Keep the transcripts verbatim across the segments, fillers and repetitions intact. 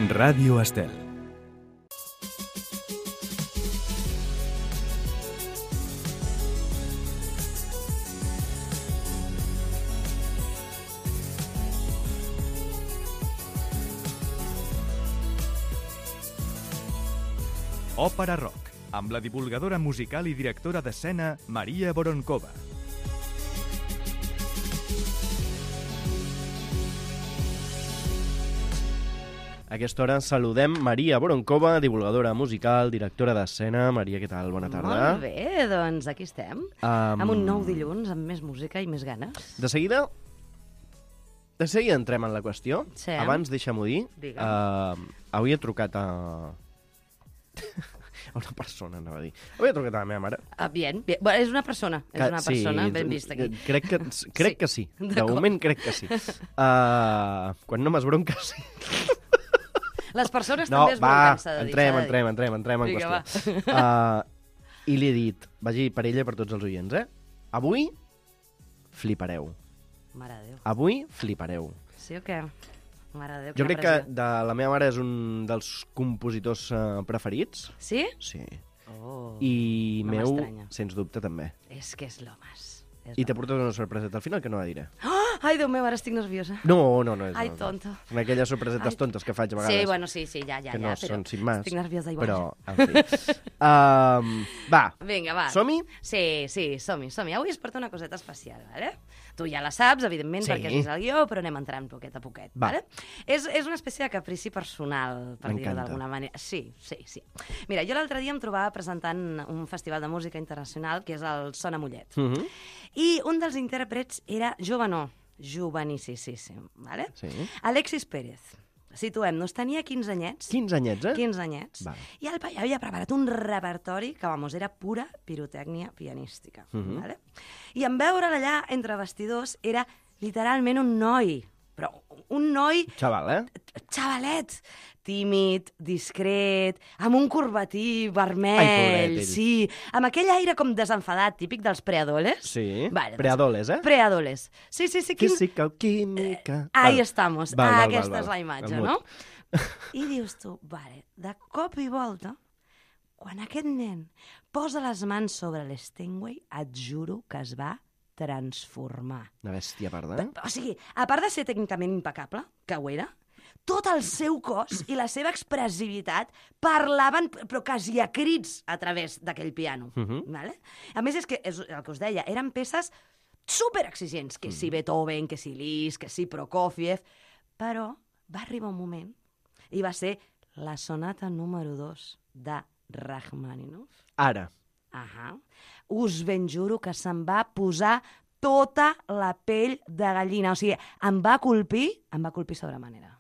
Ràdio Estel. Òpera Rock, amb la divulgadora musical i directora d'escena Maria Voronkova. A aquesta hora saludem Maria Voronkova, divulgadora musical, directora d'escena. Maria, què tal? Bona tarda. Molt bé, doncs aquí estem. Um... Amb un nou dilluns, amb més música i més ganes. De seguida... De seguida entrem en la qüestió. Sí. Abans, deixa'm-ho dir. Uh, avui he trucat a... a una persona, anava a dir. Avui he trucat a la meva mare. Ah, bien, bien. Bueno, és una persona, és una sí, persona, ben vista aquí. Crec que, crec sí. que sí. De moment crec que sí. Uh, quan no m'esbronca, sí. Les persones no, també es bronquen, s'ha de dir. Entrem, entrem, entrem, entrem en Vinga, qüestió. Uh, I li he dit, vagi per ella i per tots els oients, eh? Avui flipareu. Mare de Déu. Avui flipareu. Sí o què? Mare de Déu, jo crec pressió. que de la meva mare és un dels compositors uh, preferits. Sí? Sí. Oh, I no meu, m'estranya. sens dubte, també. És que és l'homes. I t'he portat una sorpreseta al final que no la diré. Oh! Ai, Déu meu, ara estic nerviosa. No, no, no. És, Ai, no, tonto. Són aquelles sorpresetes Ai. tontes que faig a vegades. Sí, bueno, sí, sí, ja, ja, que no ja. Però són sin más. estic nerviosa igual. Però, en fi. um, va. Vinga, va. Som-hi? Sí, sí, som-hi, som-hi. Avui es porta una coseta especial, vale? Tu ja la saps, evidentment, sí. perquè has vist el guió, però anem entrant poquet a poquet, va. vale? És, és una espècie de caprici personal, per dir-ho d'alguna manera. Sí, sí, sí. Mira, jo l'altre dia em trobava presentant un festival de música internacional que és el Sona Mollet. Uh -huh. I un dels intèrprets era jovenó, jovenicíssim, vale? Sí. Alexis Pérez. Situem-nos, tenia quinze anyets. quinze anyets, eh? quinze anyets. Va. I el paio havia preparat un repertori que, vamos, era pura pirotècnia pianística. Uh -huh. Vale? I en veure'l allà, entre vestidors, era literalment un noi. Però un noi... Xaval, eh? Xavalet. Tímid, discret, amb un corbatí vermell, Ai, pobret, sí, amb aquell aire com desenfadat, típic dels preadoles. Sí, vale, preadoles, eh? Preadoles. Sí, sí, sí. Quin... Física o química... Eh, ahí estamos, val, val, aquesta val, és val. la imatge, no? I dius tu, vale, de cop i volta, quan aquest nen posa les mans sobre l'Steinway, et juro que es va transformar. Una bèstia, a part, eh? O sigui, a part de ser tècnicament impecable, que ho era, tot el seu cos i la seva expressivitat parlaven, però quasi a crits, a través d'aquell piano. Uh -huh. Vale? A més, és que és el que us deia, eren peces superexigents, que si Beethoven, que si Liszt, que si Prokofiev, però va arribar un moment i va ser la sonata número dos de Rachmaninoff. Ara. Ahà. Us ben juro que se'm va posar tota la pell de gallina. O sigui, em va colpir, em va colpir sobre manera.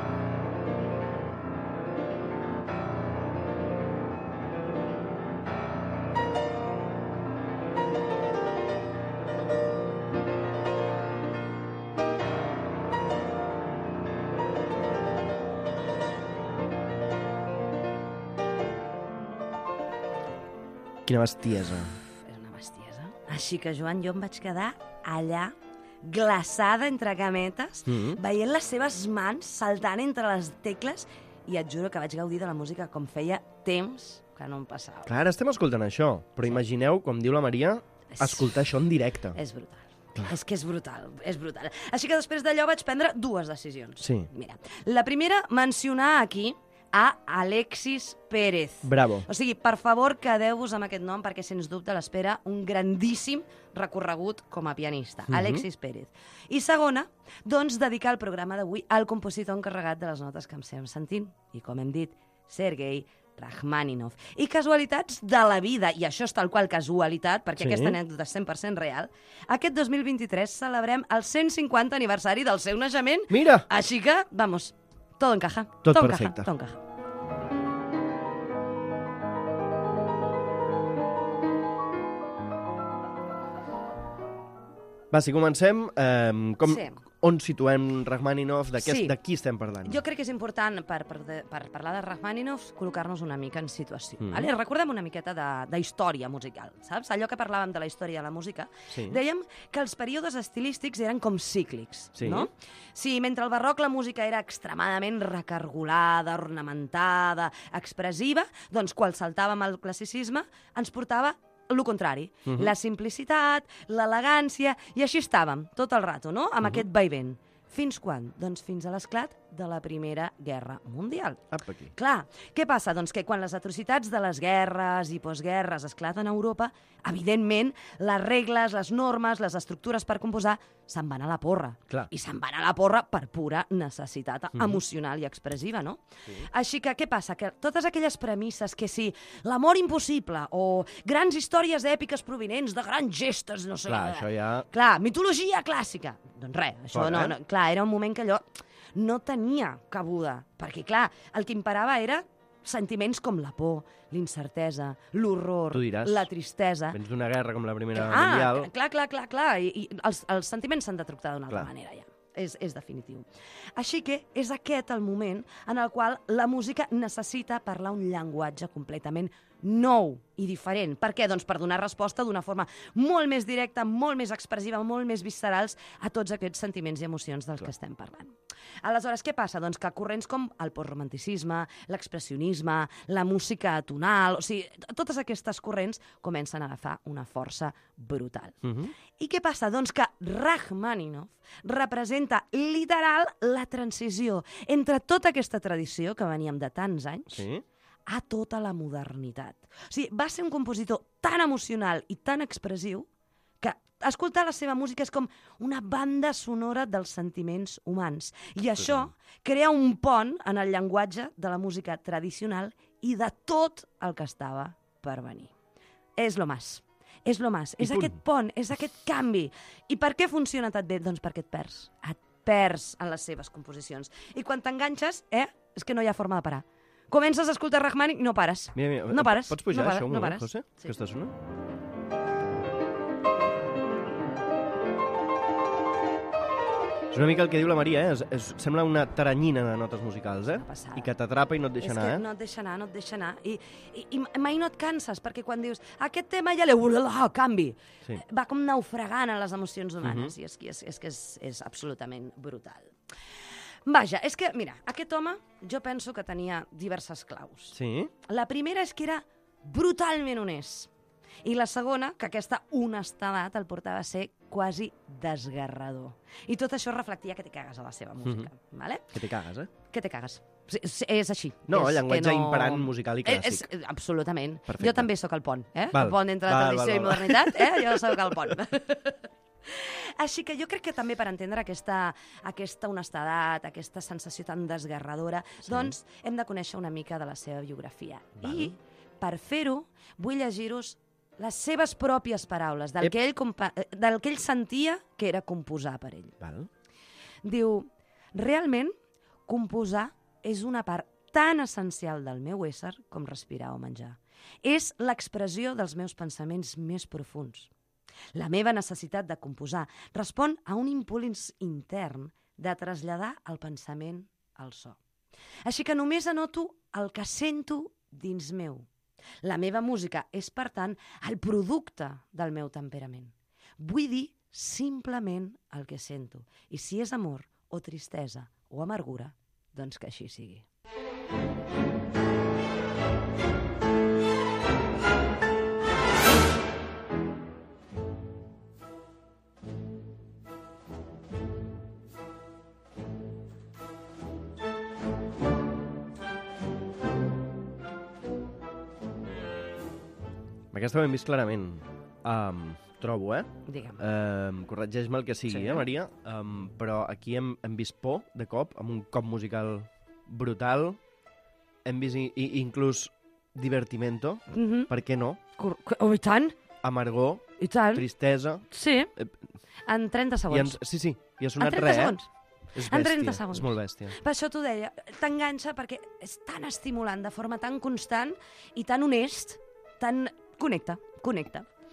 Quina bestiesa. És una bestiesa. Així que, Joan, jo em vaig quedar allà, glaçada entre cametes, mm -hmm. veient les seves mans saltant entre les tecles, i et juro que vaig gaudir de la música com feia temps que no em passava. Clar, ara estem escoltant això, però sí. Imagineu, com diu la Maria, escoltar això en directe. És brutal. Clar. És que és brutal, és brutal. Així que després d'allò vaig prendre dues decisions. Sí. Mira, la primera, mencionar aquí a Alexis Pérez. Bravo. O sigui, per favor, quedeu-vos amb aquest nom perquè, sens dubte, l'espera un grandíssim recorregut com a pianista. Uh -huh. Alexis Pérez. I segona, doncs, dedicar el programa d'avui al compositor encarregat de les notes que em estem sentint. I, com hem dit, Sergei Rachmaninoff. I casualitats de la vida, i això és tal qual casualitat, perquè sí. Aquesta anècdota és cent per cent real, aquest dos mil vint-i-tres celebrem el cent cinquanta aniversari del seu naixement. Mira! Així que, vamos, todo encaja. Tot todo perfecte. Encaja, todo encaja. Va, si comencem, eh, com, Sí. on situem Rachmaninoff, de, Sí. de qui estem parlant. Jo crec que és important, per, per, de- per parlar de Rachmaninoff, col·locar-nos una mica en situació. Mm. Vale? Recordem una miqueta de- d'història musical, saps? Allò que parlàvem de la història de la música, Sí. dèiem que els períodes estilístics eren com cíclics, Sí. no? Sí, mentre al barroc la música era extremadament recargolada, ornamentada, expressiva, doncs quan saltàvem al classicisme ens portava el contrari, uh -huh. la simplicitat, l'elegància, i així estàvem tot el rato, no?, amb uh -huh. aquest vaivent. Fins quan? Doncs fins a l'esclat de la Primera Guerra Mundial. Apa, aquí. Clar, què passa? Doncs que quan les atrocitats de les guerres i postguerres esclaten a Europa, evidentment, les regles, les normes, les estructures per composar se'n van a la porra. Clar. I se'n van a la porra per pura necessitat mm -hmm. emocional i expressiva, no? Sí. Així que què passa? Que totes aquelles premisses que si l'amor impossible o grans històries èpiques provinents de grans gestes, no sé... Clar, això ja... Clar, mitologia clàssica. Doncs res, això Fora, no, eh? no... Clar, era un moment que allò no tenia cabuda, perquè, clar, el que imperava era sentiments com la por, l'incertesa, l'horror, Tu diràs. la tristesa... Vens d'una guerra com la Primera Ah, Mundial... clar, clar, clar, clar, i, i els, els sentiments s'han de tractar d'una altra Clar. manera, ja. És, és definitiu. Així que és aquest el moment en el qual la música necessita parlar un llenguatge completament nou i diferent. Per què? Doncs per donar resposta d'una forma molt més directa, molt més expressiva, molt més viscerals a tots aquests sentiments i emocions dels que estem parlant. Aleshores, què passa? Doncs que corrents com el postromanticisme, l'expressionisme, la música atonal, o sigui, totes aquestes corrents comencen a agafar una força brutal. Uh -huh. I què passa? Doncs que Rachmaninoff representa literal la transició entre tota aquesta tradició que veníem de tants anys Sí? a tota la modernitat. O sigui, va ser un compositor tan emocional i tan expressiu que escoltar la seva música és com una banda sonora dels sentiments humans. I això crea un pont en el llenguatge de la música tradicional i de tot el que estava per venir. És lo más. És lo más. I És punt. aquest pont, és aquest canvi. I per què funciona tan bé? Doncs perquè et perds. Et perds en les seves composicions. I quan t'enganxes, eh, és que no hi ha forma de parar. Comences a escoltar Rachmaninoff i no pares. Mira, mira, No pares. Pots pujar no para, això un no moment, pares. José? Sí. Que està sonant? És una mica el que diu la Maria, eh? És, és, sembla una taranyina de notes musicals, eh? passada. I que t'atrapa i no et deixa és anar, que eh? no et deixa anar, no et deixa anar. I, i, i mai no et canses, perquè quan dius aquest tema ja l'he... Oh, canvi! Sí. Va com naufragant en les emocions humanes, Mhm. i és, que és, és que és, és absolutament brutal. Vaja, és que, mira, aquest home jo penso que tenia diverses claus. Sí? La primera és que era brutalment honest. I la segona, que aquesta honestedat el portava a ser quasi desgarrador. I tot això reflectia que te cagues a la seva música. Mhm. Vale? Que te cagues, eh? Que te cagues. Sí, sí, és així. No, és llenguatge que imperant musical i És, clàssic. és, absolutament. Perfecte. Jo també sóc el pont, eh? Val. El pont entre Val, tradició val, i val. modernitat, eh? Jo sóc el pont. Així que jo crec que també per entendre aquesta, aquesta honestedat, aquesta sensació tan desgarradora, Sí. doncs hem de conèixer una mica de la seva biografia. Val. I per fer-ho vull llegir-vos les seves pròpies paraules, del Ep. que, ell compa- eh, del que ell sentia que era composar per ell. Val? Diu, realment, composar és una part tan essencial del meu ésser com respirar o menjar. És l'expressió dels meus pensaments més profuns. La meva necessitat de composar respon a un impuls intern de traslladar el pensament al so. Així que només anoto el que sento dins meu. La meva música és, per tant, el producte del meu temperament. Vull dir simplement el que sento. I si és amor, o tristesa, o amargura, doncs que així sigui. Aquesta ho hem vist clarament. Um, trobo, eh? Digue'm. Um, corregeix-me el que sigui, Sí. eh, Maria? Um, però aquí hem, hem vist por, de cop, amb un cop musical brutal. Hem vist i, i, inclús divertimento, Mhm. per què no? Cor- Oh, i tant, Amargor, i tant. tristesa... Sí, Eh, en trenta I segons. ens, sí, sí, i ha sonat En trenta res, segons. eh? És En bèstia, trenta segons. és molt bèstia. Per això t'ho deia, t'enganxa perquè és tan estimulant, de forma tan constant i tan honest, tan... Connecta, connecta.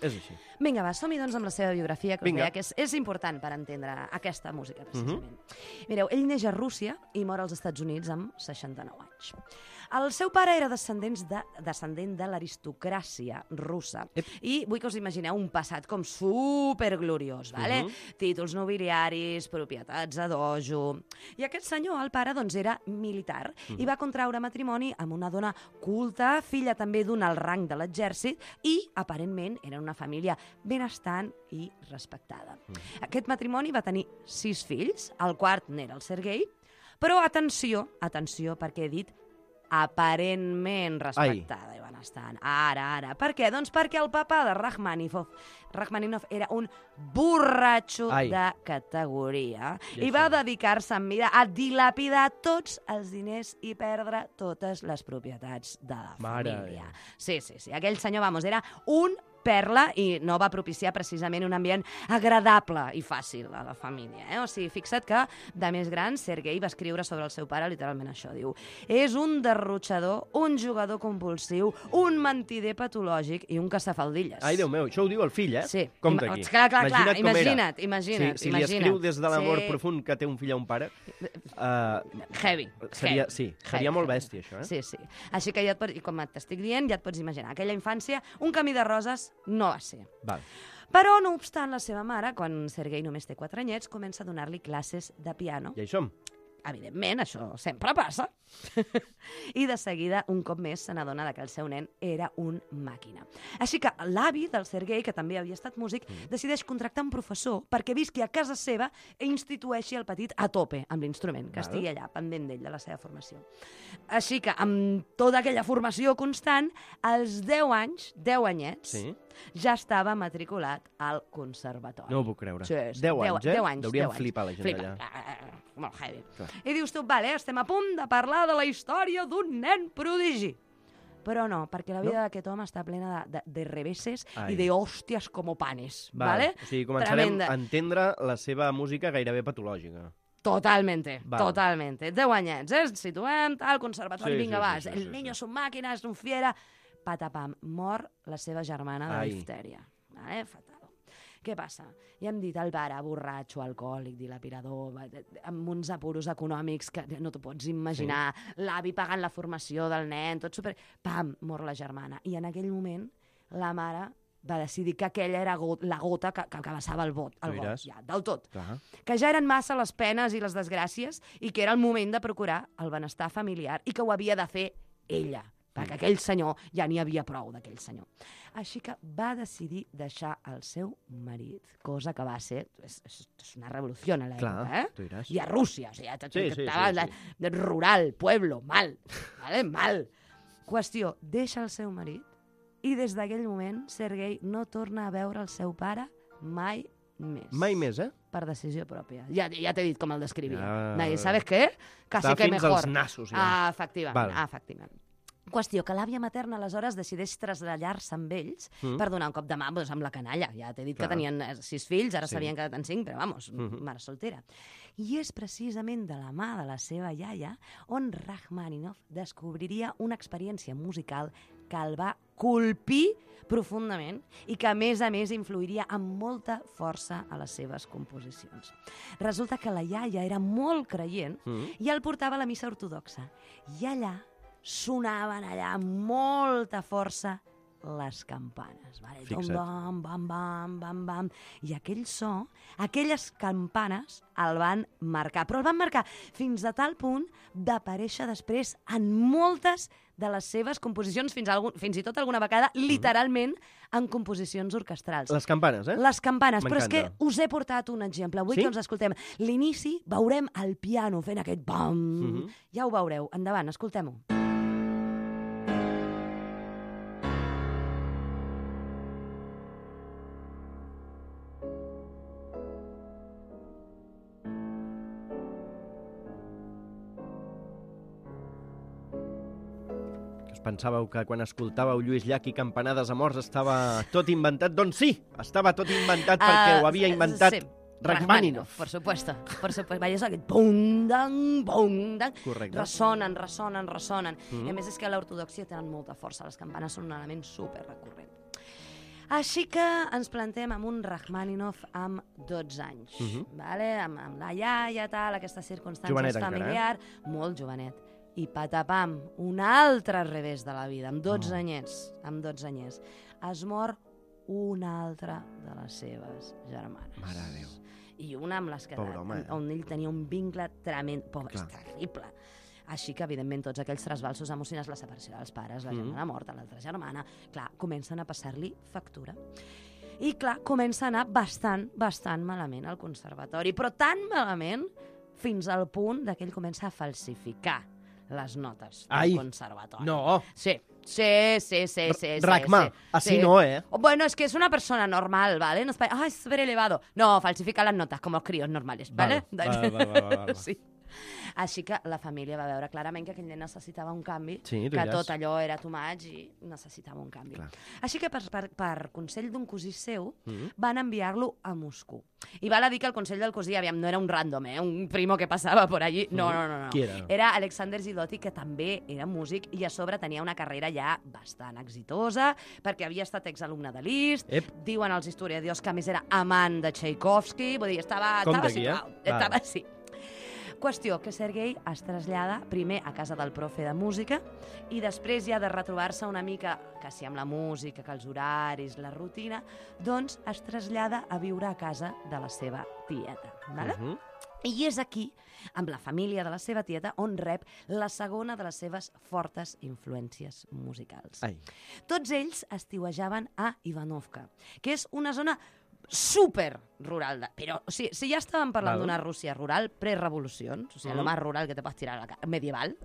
És així. Vinga, va, som-hi doncs amb la seva biografia, que us Vinga. deia que és, és important per entendre aquesta música, precisament. Uh-huh. Mireu, ell neix a Rússia i mor als Estats Units amb seixanta-nou anys. El seu pare era descendent de, descendent de l'aristocràcia russa. Ep. I vull que us imagineu un passat com supergloriós, vale? Uh-huh. Títols nobiliaris, propietats a dojo... I aquest senyor, el pare, doncs era militar uh-huh. i va contraure matrimoni amb una dona culta, filla també d'un alt rang de l'exèrcit i, aparentment, era una família benestant i respectada. Uh-huh. Aquest matrimoni va tenir sis fills, el quart n'era el Sergei, però atenció, atenció, perquè he dit aparentment respectada Ai. i benestant. Ara, ara. Per què? Doncs perquè el papa de Rachmaninoff, Rachmaninoff era un borratxo Ai. de categoria i, i va dedicar-se en vida a dilapidar tots els diners i perdre totes les propietats de la Mare família. Sí, sí, sí. Aquell senyor, vamos, era un perla i no va propiciar precisament un ambient agradable i fàcil a la família. Eh? O sigui, fixa't que, de més gran, Sergei va escriure sobre el seu pare literalment això. Diu, és un derrotxador, un jugador compulsiu, un mentider patològic i un caçafaldilles. Ai, Déu meu, això ho diu el fill, eh? Sí. Compte aquí. Clar, clar, clar. Imagina't, Imagina't, imagina't. Sí, si imagina't. li escriu des de l'amor sí. profund que té un fill a un pare... Uh, heavy. Seria, heavy. sí, seria heavy, molt heavy. bèstia, això, eh? Sí, sí. Així que ja et pots, i com t'estic dient, ja et pots imaginar. Aquella infància, un camí de roses no va ser. Val. Però, no obstant, la seva mare, quan Sergei només té quatre anyets, comença a donar-li classes de piano. I hi som. Evidentment, això sempre passa. I de seguida, un cop més, se n'adona que el seu nen era un màquina. Així que l'avi del Sergei, que també havia estat músic, mm. decideix contractar un professor perquè visqui a casa seva i institueixi el petit a tope amb l'instrument, que Val. estigui allà, pendent d'ell, de la seva formació. Així que, amb tota aquella formació constant, als deu anys, deu anyets, sí. ja estava matriculat al conservatori. No ho puc creure. Sí, sí. deu anys, eh? deu anys, Deurien deu flipar la gent Flipa. allà. Molt heavy. Clar. I dius tu, vale, estem a punt de parlar de la història d'un nen prodigi. Però no, perquè la vida no? d'aquest home està plena de, de, de reveses Ai. i de hòsties com panes. Vale. Vale? O sigui, començarem Tremenda. a entendre la seva música gairebé patològica. Totalmente, Vale. totalmente. Deu anyets, eh? Ens situem, tal, conservatori, sí, vinga, sí, va. sí, sí, El sí, niño sí. és un màquina, és un fiera. Patapam, mor la seva germana de Ai. diftèria. Vale? Fatal. Què passa? Ja hem dit el pare borratxo, alcohòlic, dilapirador, amb uns apuros econòmics que no t'ho pots imaginar, sí. l'avi pagant la formació del nen, tot super... Pam, mor la germana. I en aquell moment la mare va decidir que aquella era go la gota que, que, que vessava el bot, el got, ja, del tot. Clar. Que ja eren massa les penes i les desgràcies i que era el moment de procurar el benestar familiar i que ho havia de fer ella, perquè aquell senyor ja n'hi havia prou d'aquell senyor. Així que va decidir deixar el seu marit, cosa que va ser... És, és una revolució a l'època, eh? I a Rússia, o sigui, ja sí, sí, sí, sí. rural, pueblo, mal, vale? mal. Qüestió, deixa el seu marit i des d'aquell moment Sergei no torna a veure el seu pare mai més. Mai més, eh? Per decisió pròpia. Ja, ja t'he dit com el descrivia. Ja... Nadie, ¿sabes què? Casi Està que fins mejor. als nassos, ja. Ah, efectivament, Val. ah, efectivament. Qüestió, que l'àvia materna aleshores decideix traslladar-se amb ells mm. per donar un cop de mà doncs, amb la canalla. Ja t'he dit Clar. que tenien sis fills, ara s'havien sí. quedat en cinc, però vamos, mm -hmm. mare soltera. I és precisament de la mà de la seva iaia on Rachmaninoff descobriria una experiència musical que el va colpir profundament i que, a més a més, influiria amb molta força a les seves composicions. Resulta que la iaia era molt creient mm. i el portava a la missa ortodoxa. I allà sonaven allà amb molta força les campanes. Vale? Bam, bam, bam, bam, bam. I aquell so, aquelles campanes el van marcar. Però el van marcar fins a tal punt d'aparèixer després en moltes de les seves composicions, fins, a algun, fins i tot alguna vegada, literalment, en composicions orquestrals. Les campanes, eh? Les campanes, però és que us he portat un exemple. Vull sí? que ens escoltem. L'inici veurem el piano fent aquest bam. Mm-hmm. Ja ho veureu. Endavant, escoltem-ho. Pensàveu que quan escoltàveu Lluís Llach i Campanades a morts estava tot inventat? Doncs sí, estava tot inventat uh, perquè ho havia inventat sí. Rachmaninoff. Por supuesto, por supuesto. Vaya, és aquest bum-dang, bum-dang. Correcte. Ressonen, ressonen, ressonen. Mm -hmm. I a més és que a l'ortodoxia tenen molta força. Les campanes són un element super recurrent. Així que ens plantem amb un Rachmaninoff amb dotze anys, Uh -huh. vale? amb, amb la iaia, tal, aquestes circumstàncies Jovenet encara, familiar, molt jovenet. I patapam, un altre revés de la vida, amb dotze Oh. anyets, amb dotze anyets. Es mor una altra de les seves germanes. Mare de Déu. I una amb les que Pobre home, eh? on ell tenia un vincle tremend. Pobre, Clar. és terrible. Així que, evidentment, tots aquells trasbalsos emocionals, la separació dels pares, la Mhm. germana morta, l'altra germana, clar, comencen a passar-li factura. I, clar, comença a anar bastant, bastant malament al conservatori, però tan malament fins al punt de que ell comença a falsificar les notes Ai, del conservatori. No! Sí, sí, sí, sí, sí. sí Rachma, sí, así sí. no, ¿eh? Bueno, es que es una persona normal, ¿vale? No es para... Ah, es súper elevado. No, falsifica las notas como los críos normales, ¿vale? Vale, vale, vale, vale, vale. Sí. Així que la família va veure clarament que aquell nen necessitava un canvi, Sí, tu que diràs. tot allò era too much i necessitava un canvi. Clar. Així que per, per, per consell d'un cosí seu Mhm. van enviar-lo a Moscou. I val a dir que el consell del cosí, aviam, no era un random, eh? Un primo que passava por allí. No, no, no. no. Qui era? Era Alexander Ziloty, que també era músic i a sobre tenia una carrera ja bastant exitosa, perquè havia estat exalumne de Liszt, Ep. diuen els historiadors que a més era amant de Tchaikovsky, vull dir, estava, Compte estava aquí, eh? situat. Val. Estava, sí. Qüestió que Sergei es trasllada primer a casa del profe de música i després ja de retrobar-se una mica, que si amb la música, que els horaris, la rutina, doncs es trasllada a viure a casa de la seva tieta. Vale? Mhm. I és aquí, amb la família de la seva tieta, on rep la segona de les seves fortes influències musicals. Ai. Tots ells estiuejaven a Ivanovka, que és una zona super rural. De, però, o sigui, si ja estàvem parlant Val. d'una Rússia rural, pre-revolucions, o sigui, Mhm. lo más rural que te puedes tirar a la cara, medieval,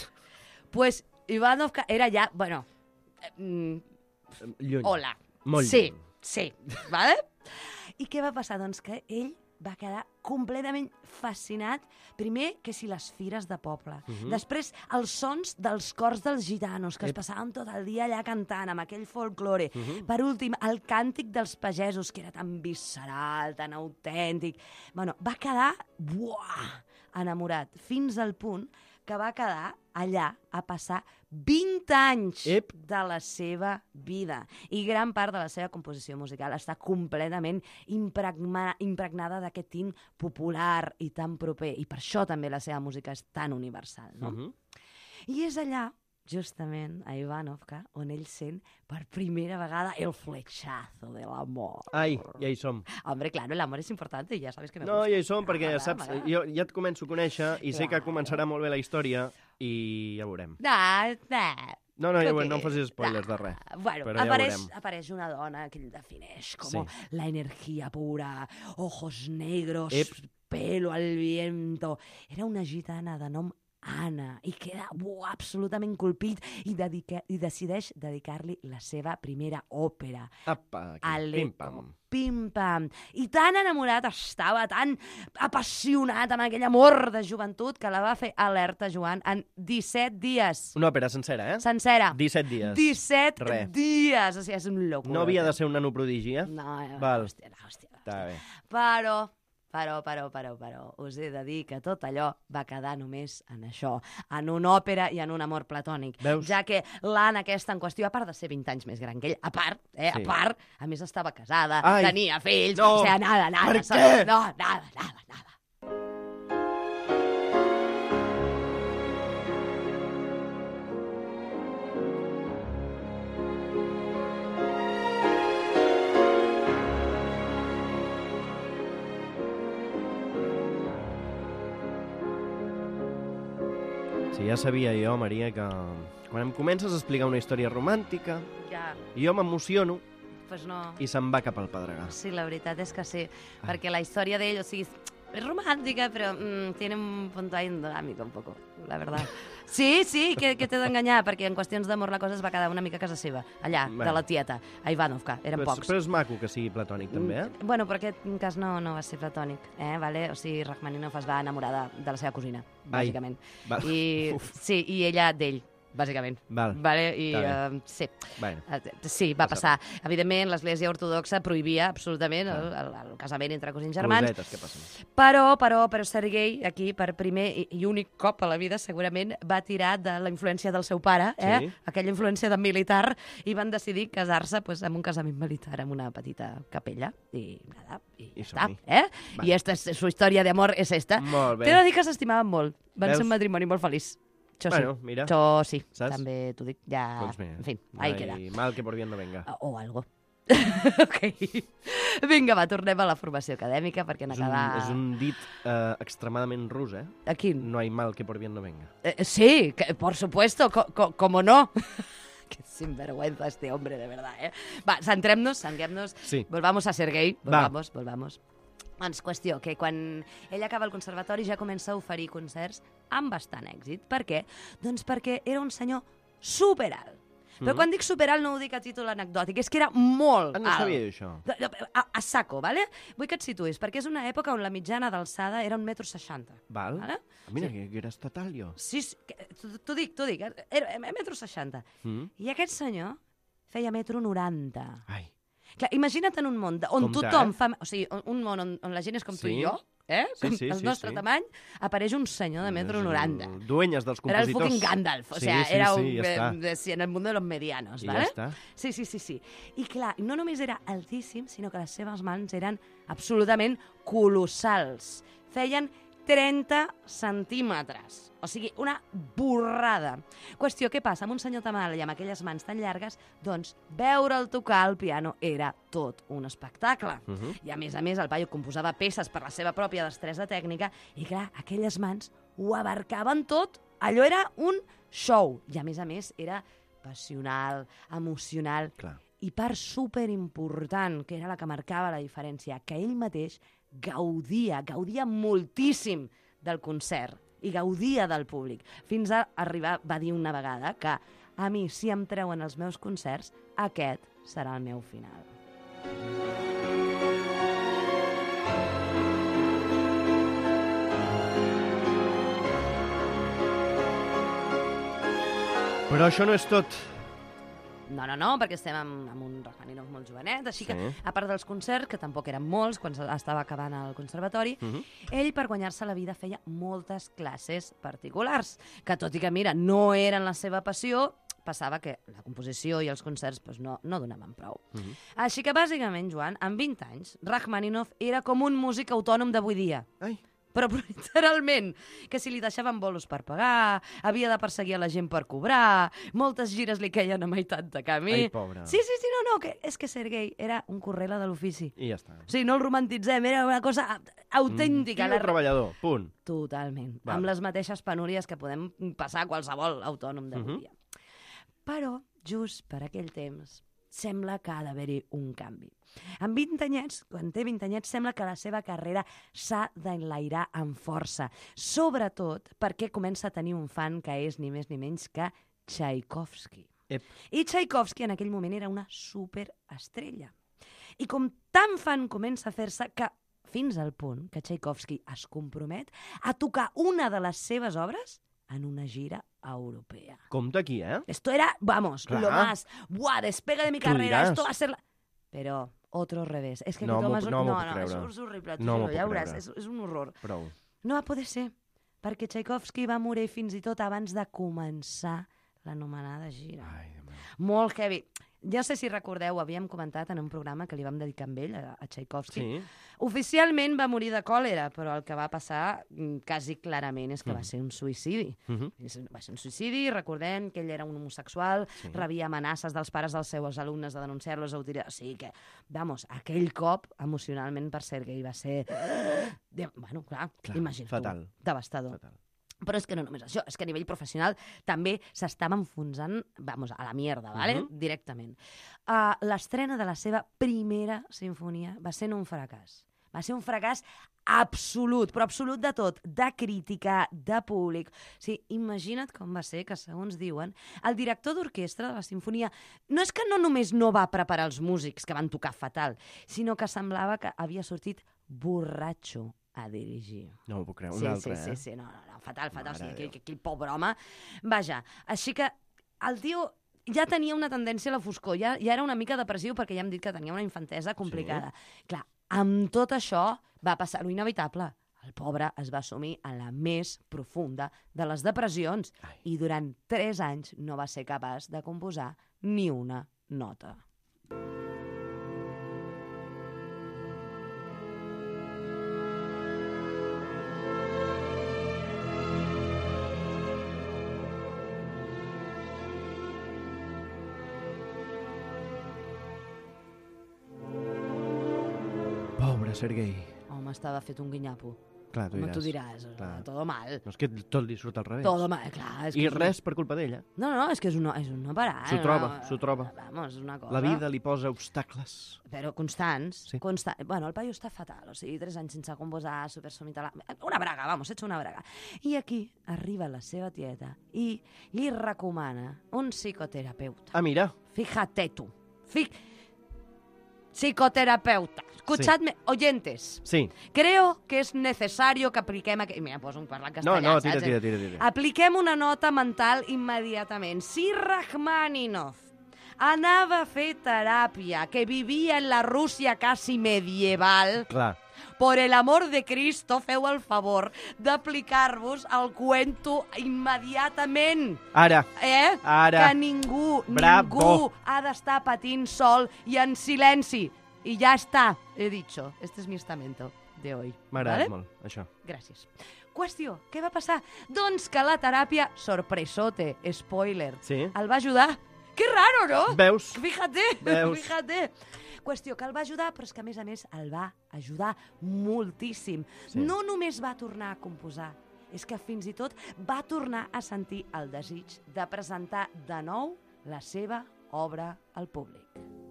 pues Ivanovka era ja, bueno, eh, mm, Lluny. hola. Molt sí, lluny. sí, vale? I què va passar? Doncs que ell va quedar completament fascinat, primer que si les fires de poble, Mhm. després els sons dels cors dels gitanos, que es Ep. passaven tot el dia allà cantant amb aquell folklore, Mhm. per últim, el càntic dels pagesos, que era tan visceral, tan autèntic. Bueno, va quedar, buah, enamorat, fins al punt que va quedar allà a passar vint anys Ep. de la seva vida. I gran part de la seva composició musical està completament impregna, impregnada d'aquest tint popular i tan proper. I per això també la seva música és tan universal, no? Mhm. I és allà, justament, a Ivanovka, on ell sent per primera vegada el flechazo de l'amor. Ai, ja hi som. Hombre, claro, el amor es importante y ya sabes que me No, gusta. ja hi som, perquè M'agrada, saps, m'agrada. jo ja et començo a conèixer i sé que Claro. començarà molt bé la història i ja veurem. Nah, nah. No, no, ja Ok. veurem, no em facis spoilers de res. Bueno, Però ja apareix, veurem. apareix una dona que ell defineix com Sí. la energía pura, ojos negros, Ep. pelo al viento. Era una gitana de nom Anna i queda buah, absolutament colpit i, dedica, i decideix dedicar-li la seva primera òpera. Apa, aquí, Aleppo. pim-pam. Pim-pam. I tan enamorat estava, tan apassionat amb aquell amor de joventut, que la va fer Alerta Joan en disset dies. Una òpera sencera, eh? Sencera. disset dies. disset Res. dies. O sigui, és un locura. No havia de ser un nano prodigi, eh? No, eh, Val. hòstia, no, hòstia. Està bé. Però, però, però, però, però, us he de dir que tot allò va quedar només en això, en una òpera i en un amor platònic. Veus? Ja que l'Anna aquesta en qüestió, a part de ser vint anys més gran que ell, a part, eh, Sí. a part, a més estava casada, Ai. tenia fills, No. o sigui, nada, nada. Per saps? què? No, nada, nada, nada. Sí, ja sabia jo, Maria, que quan em comences a explicar una història romàntica, Ja, jo m'emociono pues no. i se'n va cap al pedregar. Sí, la veritat és que sí, perquè la història d'ell, o sigui, es romántica, pero mm, tiene un punto ahí endogámico un poco, la verdad. Sí, sí, que, que t'he d'enganyar, perquè en qüestions d'amor la cosa es va quedar una mica a casa seva, allà, Bueno. de la tieta, a Ivanovka, eren Però, pocs. però és maco que sigui platònic, també, eh? Mm, Bueno, però aquest cas no, no va ser platònic, eh? Vale? O sigui, Rachmaninoff es va enamorar de, de la seva cosina, Ai. bàsicament. Va. I, Uf. sí, i ella d'ell. bàsicament. Val. Vale? I, Està uh, sí. Bueno. Uh, sí, va passar. Evidentment, l'Església Ortodoxa prohibia absolutament el, el, el casament entre cosins germans. Cosetes que passen. Però, però, però Sergei, aquí, per primer i, i únic cop a la vida, segurament, va tirar de la influència del seu pare, eh? Sí. Aquella influència de militar, i van decidir casar-se pues, amb un casament militar, amb una petita capella, i nada, i, I ja està. som-hi. Eh? Va. I esta és su història d'amor, és esta. Molt bé. T'he de dir que s'estimaven molt. Van Veus? ser un matrimoni molt feliç. Això Bueno, sí. mira. Això sí, Saps? també t'ho dic. Ja... Pues mira, en fi, no ahí hay queda. mal que por bien no venga. O algo. Ok. Vinga, va, tornem a la formació acadèmica perquè en És un, acabar... és un dit eh, extremadament rus, eh? A quin? No hay mal que por bien no venga. Eh, sí, que, por supuesto, co co como no. Qué sinvergüenza este hombre, de verdad, eh? Va, centrem-nos, centrem-nos. Sí. Volvamos a Sergei. Va. Volvamos, volvamos. Doncs qüestió, que quan ell acaba el conservatori ja comença a oferir concerts amb bastant èxit. Per què? Doncs perquè era un senyor superalt. Però quan dic superalt no ho dic a títol anecdòtic, és que era molt Ah, no alt. sabia jo això. A, a saco, vale? Vull que et situïs, perquè és una època on la mitjana d'alçada era un metro seixanta. Val? Vale? Ah, mira, que, que era estatal, jo. Sí, sí, que- t'ho t'ho dic, t'ho dic, era metro seixanta. Mm? I aquest senyor feia metro noranta. Ai. Clar, imagina't en un món de- on Compte, tothom eh? fa... O sigui, un- un món on, on la gent és com tu Sí. i jo, eh? Sí, Com sí, el sí, nostre sí. tamany, apareix un senyor de metro És el noranta. Dueñas dels Era el compositors. fucking Gandalf, o sí, sea, sí, era sí, un, ja està. de, de, en el mundo de los medianos, I ¿vale? ja està. Sí, sí, sí, sí. I clar, no només era altíssim, sinó que les seves mans eren absolutament colossals. Feien trenta centímetres. O sigui, una borrada. Qüestió, què passa? Amb un senyor tan alt i amb aquelles mans tan llargues, doncs veure'l tocar el piano era tot un espectacle. Uh -huh. I a més a més el paio composava peces per la seva pròpia destresa tècnica i clar, aquelles mans ho abarcaven tot. Allò era un show. I a més a més era passional, emocional. Clar. I part superimportant, que era la que marcava la diferència, que ell mateix gaudia, gaudia moltíssim del concert i gaudia del públic. Fins a arribar, va dir una vegada, que a mi, si em treuen els meus concerts, aquest serà el meu final. Però això no és tot. No, no, no, perquè estem amb, amb un Rachmaninoff molt jovenet, així Sí. que, a part dels concerts, que tampoc eren molts, quan estava acabant el conservatori, Uh -huh. ell, per guanyar-se la vida, feia moltes classes particulars, que tot i que, mira, no eren la seva passió, passava que la composició i els concerts pues, no, no donaven prou. Uh -huh. Així que, bàsicament, Joan, amb vint anys, Rachmaninoff era com un músic autònom d'avui dia. Ai. Però, però literalment, que si li deixaven bolos per pagar, havia de perseguir a la gent per cobrar, moltes gires li queien a meitat de camí. Ai, pobre. Sí, sí, sí, no, no, que, és que Sergei era un correla de l'ofici. I ja està. O sigui, no el romantitzem, era una cosa autèntica. Un tio treballador, punt. Totalment, Val. amb les mateixes penúries que podem passar a qualsevol autònom d'avui Mhm. dia. Però, just per aquell temps, sembla que ha d'haver-hi un canvi. Amb vint anyets, quan té vint anyets, sembla que la seva carrera s'ha d'enlairar amb força. Sobretot perquè comença a tenir un fan que és ni més ni menys que Tchaikovsky. Ep. I Tchaikovsky en aquell moment era una superestrella. I com tan fan comença a fer-se que fins al punt que Tchaikovsky es compromet a tocar una de les seves obres en una gira europea. Compte aquí, eh? Esto era, vamos, Clar. lo más, buah, despegue de mi Tu carrera, diràs. esto va a ser la... Però otro revés. És que No aquest home m'ho- és un... no m'ho no, puc no, creure. és, és horrible, t'ho No m'ho juro, puc ja veuràs, creure. és, és un horror. Prou. No va poder ser, perquè Tchaikovsky va morir fins i tot abans de començar l'anomenada gira. Ai, Déu meu. Molt heavy. Ja no sé si recordeu, havíem comentat en un programa que li vam dedicar amb ell, a, a Tchaikovsky. Sí. Oficialment va morir de còlera, però el que va passar mm, quasi clarament és que Mm. va ser un suïcidi. Uh -huh. És- Va ser un suïcidi, recordem que ell era un homosexual, Sí. rebia amenaces dels pares dels seus alumnes de denunciar-los a utilitzar... O sigui que, vamos, aquell cop, emocionalment, per Sergei va ser... De... Bueno, clar, Clar, imagina't fatal. tu, devastador. Fatal. Però és que no només això, és que a nivell professional també s'estava enfonsant, vamos, a la mierda, ¿vale? Mhm. Directament. Uh, L'estrena de la seva primera sinfonia va ser un fracàs. Va ser un fracàs absolut, però absolut de tot, de crítica, de públic. O sigui, imagina't com va ser que, segons diuen, el director d'orquestra de la sinfonia no és que no només no va preparar els músics, que van tocar fatal, sinó que semblava que havia sortit borratxo a dirigir. No m'ho puc creure. Sí, Un altre, sí, eh? sí, sí, no, no, no, fatal, fatal. O Mare sigui, de aquell, Déu. aquell pobre home. Vaja, així que el tio ja tenia una tendència a la foscor, ja, ja era una mica depressiu perquè ja hem dit que tenia una infantesa complicada. Sí. Clar, amb tot això va passar lo inevitable. El pobre es va sumir en la més profunda de les depressions Ai. i durant tres anys no va ser capaç de composar ni una nota. Pobre Sergei. Home, estava fet un guinyapo. Clar, tu Home, diràs. tu diràs, Clar. todo mal. No és que tot li surt al revés. Todo mal, clar. És que I és un- res per culpa d'ella. No, no, és que és una, és una parada. S'ho troba, s'ho troba. Vamos, és una cosa... La vida li posa obstacles. Però constants. Sí. Consta... Bueno, el paio està fatal, o sigui, tres anys sense composar, supersomita... Una braga, vamos, hecho una braga. I aquí arriba la seva tieta i li recomana un psicoterapeuta. Ah, mira. Fíjate tu. Fi... Psicoterapeuta. Escuchadme, sí. Oyentes. Sí. Creo que es necesario que apliquem... Aqu... Mira, poso un parlant castellà, No, no, tira, saps? tira, tira, tira. Apliquem una nota mental immediatament. Si Rachmaninoff anava a fer teràpia, que vivia en la Rússia quasi medieval, Clar. por el amor de Cristo, feu el favor d'aplicar-vos el cuento immediatament. Ara. Eh? Ara. Que ningú, Bravo. ningú ha d'estar patint sol i en silenci. I ja està, he dicho. Este es mi estamento de hoy. M'ha agradat ¿vale? molt, això. Gràcies. Qüestió, què va passar? Doncs que la teràpia, sorpresote, spoiler, Sí. el va ajudar. Que raro, no? Veus? Fíjate, Veus? fíjate. Qüestió, que el va ajudar, però és que a més a més el va ajudar moltíssim. Sí. No només va tornar a composar, és que fins i tot va tornar a sentir el desig de presentar de nou la seva obra al públic.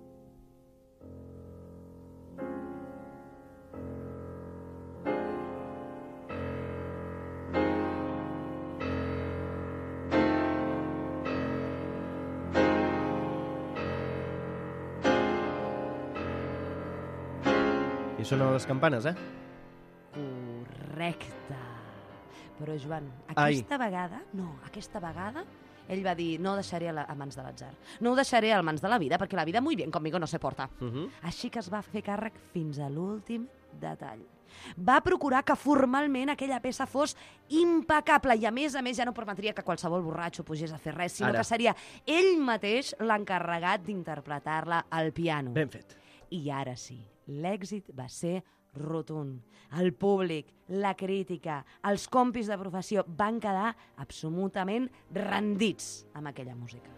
I sonen les campanes, eh? Correcte. Però, Joan, Ai. aquesta vegada, no, aquesta vegada, ell va dir, no ho deixaré a, la, a mans de l'atzar. No ho deixaré a mans de la vida, perquè la vida muy bien conmigo no se porta. Uh -huh. Així que es va fer càrrec fins a l'últim detall. Va procurar que formalment aquella peça fos impecable i, a més a més, ja no permetria que qualsevol borratxo pugés a fer res, sinó Ara. que seria ell mateix l'encarregat d'interpretar-la al piano. Ben fet. I ara sí, l'èxit va ser rotund. El públic, la crítica, els compis de professió van quedar absolutament rendits amb aquella música.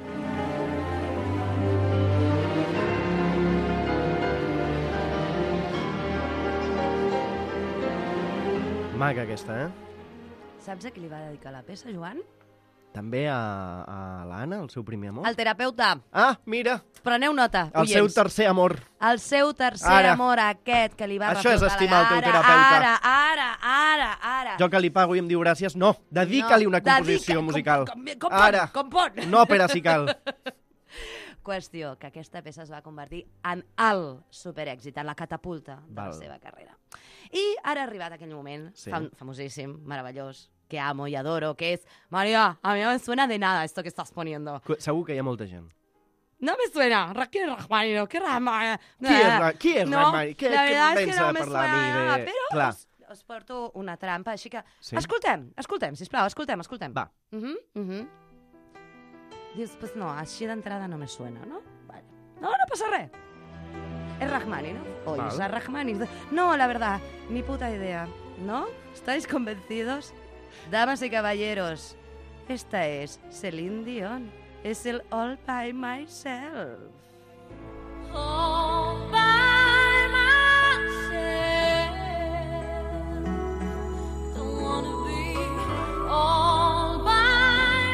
Maca aquesta, eh? Saps a qui li va dedicar la peça, Joan? També a, a l'Anna, el seu primer amor. El terapeuta. Ah, mira, Preneu nota, el seu oients. tercer amor. El seu tercer Ara. amor, aquest, que li va Això és reflotar la estimar el teu cara. terapeuta. Ara, ara, ara, ara. Jo que li pago i em diu gràcies, no, dedica-li una composició dedica- musical. Com, com, com pot, Ara. com pot. Una òpera, si cal. Qüestió, que aquesta peça es va convertir en el superèxit, en la catapulta de Val. la seva carrera. I ara ha arribat aquell moment, Sí. fam famosíssim, meravellós, que amo y adoro, que es, María, a mí no me suena de nada esto que estás poniendo. Cu- Segur que hi ha molta gent. No me suena, Raquel Rachmaninoff, ¿qué Rachmaninoff? Qui és, Ra- qui és no, Rachmaninoff? Què, la què veritat em és que pensa no de me parlar a mi suena, de... però Clar. us, us porto una trampa, així que... Sí? Escoltem, escoltem, sisplau, escoltem, escoltem. Va. Uh -huh, uh -huh. Dius, pues no, així d'entrada no me suena, ¿no? Vale. No, no pasa res. Es Rachmaninoff. O Val. Isa Rachmaninoff. No, la verdad, ni puta idea. ¿No? ¿Estáis convencidos? Damas y caballeros, esta es Celine Dion. Es el All by Myself. All by myself. Don't wanna be all by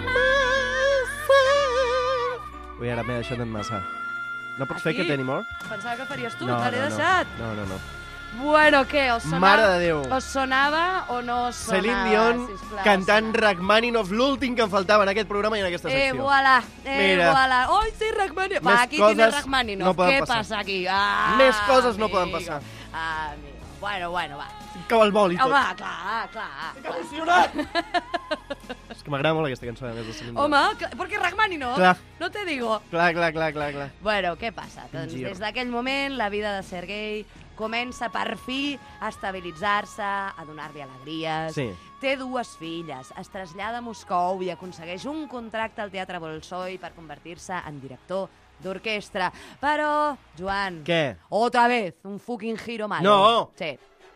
myself. Ui, ara m'he deixat en massa. No pots fer Aquí? que anymore? Pensava que faries tu, No, te l'he no, no. deixat. No, no, no. Bueno, què? Os sonava, Mare de Déu. Os sonava o no os sonava? Celine Dion sisplau? cantant Rachmaninoff, l'últim que em faltava en aquest programa i en aquesta Eh, secció. voilà, eh, Mira. voilà. Hoy sí, Rachmaninoff. Més Va, aquí coses tiene Rachmaninoff. no poden ¿Qué passar. pasa aquí? Ah, Més coses no amigo. poden passar. Ah, amigo. Bueno, bueno, va. Que el vol i tot. Home, clar, clar. Que emocionat! que m'agrada molt aquesta cançó, a més, de Celine Dion. Home, cl- perquè Rachmaninoff, Clar. no te digo. Clar, clar, clar, clar, clar. Bueno, què passa? Doncs gir. des d'aquell moment la vida de Sergei comença per fi a estabilitzar-se, a donar-li alegries. Sí. Té dues filles, es trasllada a Moscou i aconsegueix un contracte al Teatre Bolshoi per convertir-se en director d'orquestra. Però, Joan... Què? Otra vez, un fucking giro malo. No! Sí.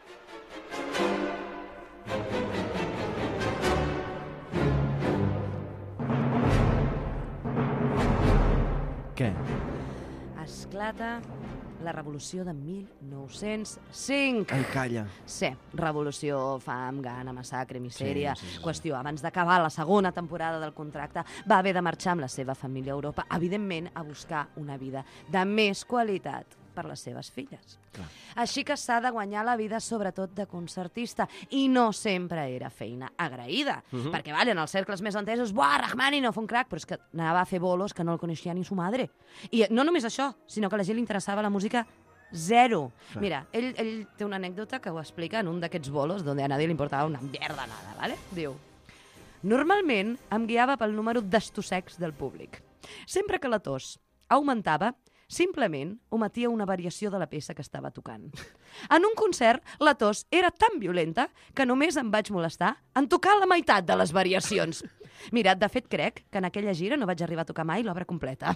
Què? Esclata la revolució de mil nou-cents cinc. Ai, calla. Sí, revolució, fam, gana, massacre, misèria. Sí, sí, sí. Qüestió, abans d'acabar la segona temporada del contracte, va haver de marxar amb la seva família a Europa, evidentment a buscar una vida de més qualitat per les seves filles. Clar. Així que s'ha de guanyar la vida sobretot de concertista, i no sempre era feina agraïda, Mhm. perquè, vale, en els cercles més entesos, buah, Rachmaninoff, un crac, però és que anava a fer bolos que no el coneixia ni su madre. I no només això, sinó que a la gent li interessava la música zero. Clar. Mira, ell, ell té una anècdota que ho explica en un d'aquests bolos donde a nadie li importava una mierda nada, ¿vale? Diu: normalment em guiava pel número d'estossecs del públic. Sempre que la tos augmentava, simplement ometia una variació de la peça que estava tocant. En un concert, la tos era tan violenta que només em vaig molestar en tocar la meitat de les variacions. Mira, de fet, crec que en aquella gira no vaig arribar a tocar mai l'obra completa.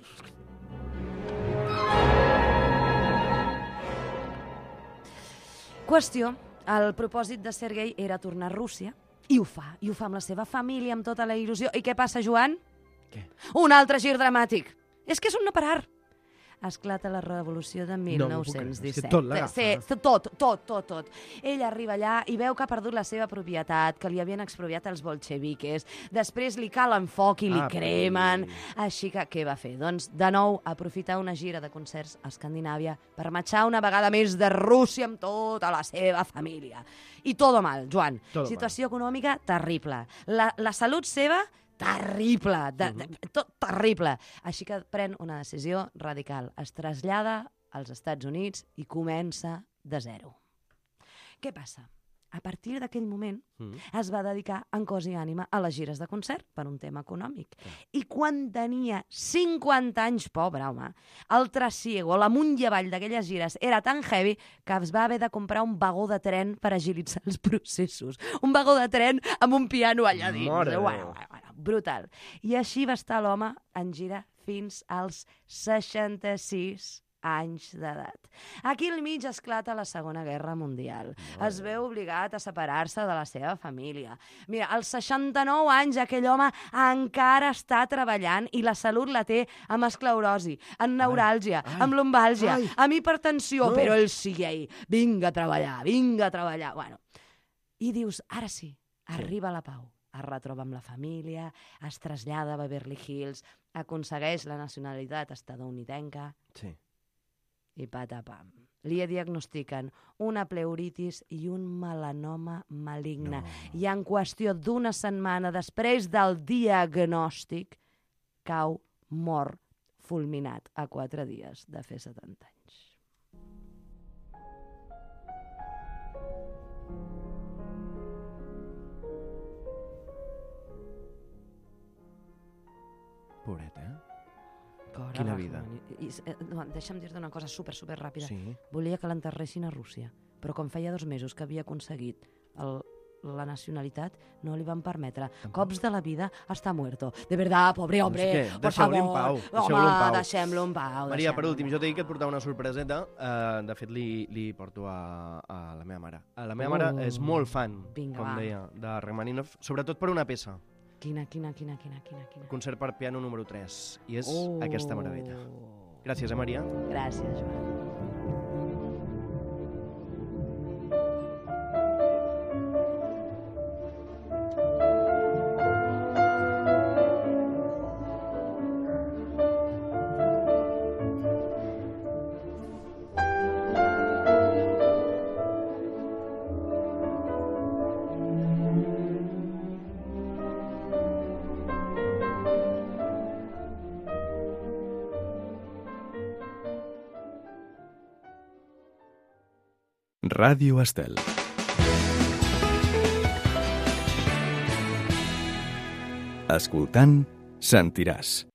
Qüestió, el propòsit de Sergei era tornar a Rússia, i ho fa, i ho fa amb la seva família, amb tota la il·lusió. I què passa, Joan? Què? Un altre gir dramàtic. És que és un no parar. Esclata la revolució de mil No, no ho puc nou-cents creure. És disset. que tot l'agafa. Sí, tot, tot, tot, tot. Ell arriba allà i veu que ha perdut la seva propietat, que li havien expropiat els bolxeviques, després li calen foc i li Ah, cremen. però- Així que què va fer? Doncs, de nou, aprofitar una gira de concerts a Escandinàvia per marxar una vegada més de Rússia amb tota la seva família. I todo mal, Joan. Todo Situació econòmica terrible. La, la salut seva terrible, de, de, tot terrible. Així que pren una decisió radical. Es trasllada als Estats Units i comença de zero. Què passa? A partir d'aquell moment Mm. es va dedicar en cos i ànima a les gires de concert per un tema econòmic. I quan tenia cinquanta anys, pobre home, el trasiego, l'amunt i avall d'aquelles gires era tan heavy que es va haver de comprar un vagó de tren per agilitzar els processos. Un vagó de tren amb un piano allà dins. Mare de Bueno, Déu. bueno, bueno, brutal. I així va estar l'home en gira fins als seixanta-sis anys d'edat. Aquí al mig esclata la Segona Guerra Mundial. Es veu obligat a separar-se de la seva família. Mira, als seixanta-nou anys aquell home encara està treballant i la salut la té amb esclerosi, amb neuràlgia, ai, amb lumbàlgia, ai. amb hipertensió, No. però ell sigue ahí. Vinga a treballar, vinga a treballar. Bueno, i dius, ara sí, arriba la pau. Es retroba amb la família, es trasllada a Beverly Hills, aconsegueix la nacionalitat estatunidenca, Sí. i patapam. Li diagnostiquen una pleuritis i un melanoma maligne. No. I en qüestió d'una setmana després del diagnòstic, cau mort fulminat a quatre dies de fer setanta anys. Pobret, eh? Pobre Quina vida. Rahman. I, i, eh, no, deixa'm dir-te una cosa super, super ràpida. Sí. Volia que l'enterressin a Rússia, però com feia dos mesos que havia aconseguit el, la nacionalitat, no li van permetre. Cops de la vida, està muerto. De verdad, pobre Doncs hombre, què? por Deixeu-lo favor. en pau, Home, deixeu-lo en pau. deixem-lo en pau. Maria, per deixem-lo últim, en jo pau. t'he dit que et portava una sorpreseta. Uh, de fet, li, li porto a, a la meva mare. A la meva Oh. mare és molt fan, Vinga, com va. deia, de Rachmaninoff, sobretot per una peça. Quina, quina, quina, quina, quina, quina. Concert per piano número tres. I és Oh. aquesta meravella. Gràcies, eh, Maria? Gràcies, Joan. Ràdio Estel. Escoltant, sentiràs.